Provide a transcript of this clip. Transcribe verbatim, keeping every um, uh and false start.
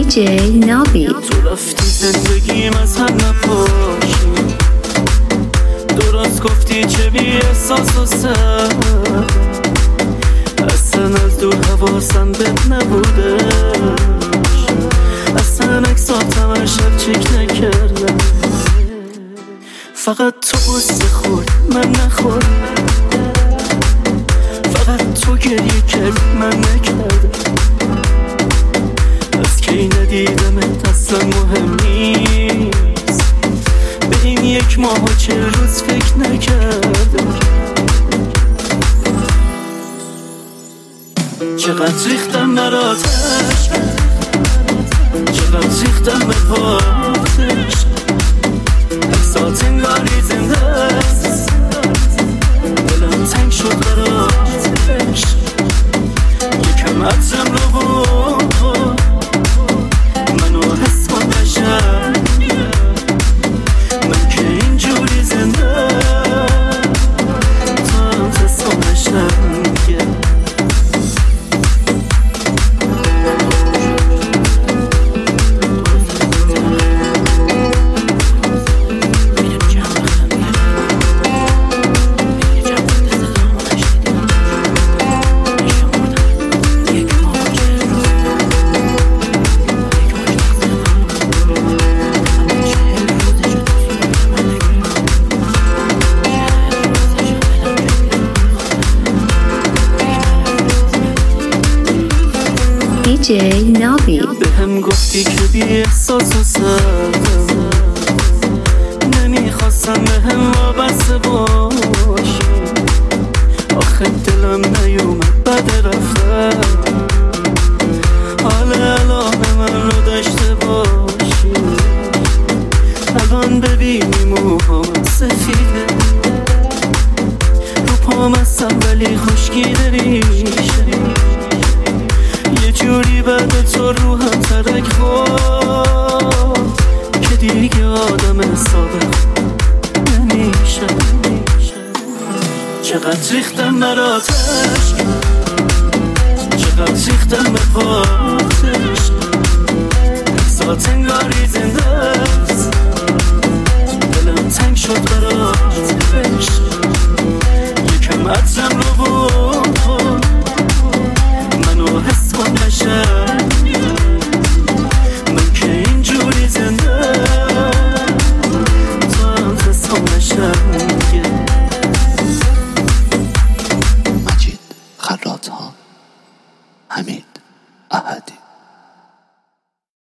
دیجی نابی. تو رفتی زندگیم از هم نپاشی، درست گفتی چه بی احساس و سر، اصلا از دور حواسم بهت نبوده، اصلا اکساتم هر شب چک نکردم، فقط تو قصه خورد من نخوردم، فقط تو گریه کرد من نکردم، از کی ندیدمت اصلا مهم نیست، به این یک ماه و چه روز فکر نکردم، چقدر ریختم براتش، چقدر ریختم به پاتش، اکسات انگاری زنده است، دلم تنگ شد براتش، یکم عطرم رو بود منو حس کن قشنگ، من که اینجوری زنده تو هم حس کن قشنگ. دیجی نابی. به هم گفتی که بی احساس و سردم، نمیخواستم به هم وابسته باشی، آخه دلم نیومد بعد رفتم، حال الان من رو داشته باشی، الان ببینی موهام سفیده، رو پام هستم ولی خشکیده ریشه، یه جوری بعد تو روحم ترک خورد که دیگه آدم صادق نمیشه، چقدر ریختم براتش، چقدر ریختم به پاتش، اکسات انگاری زنده است، دلم تنگ شد براتش، یکم عطرم